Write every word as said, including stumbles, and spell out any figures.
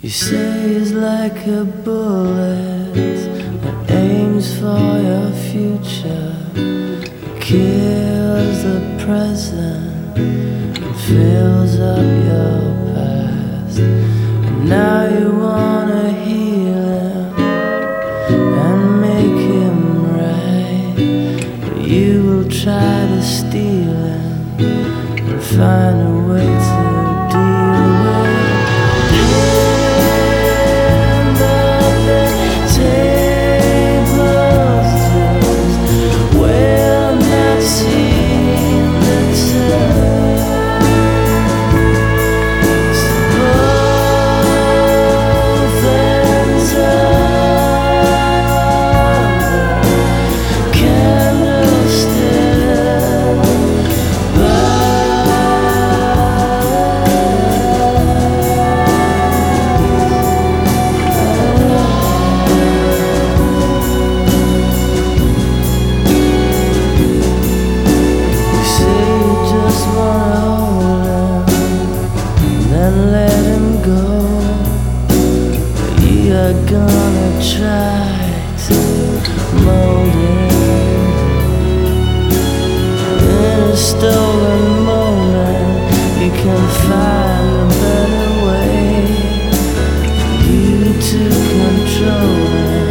You say he's like a bullet that aims for your future, kills the present and fills up your past. And now you wanna heal him and make him right, but you will try to steal him and find a way to deal with it. Let him go, but you're gonna try to mold him in a stolen moment. You can find a better way for you to control him.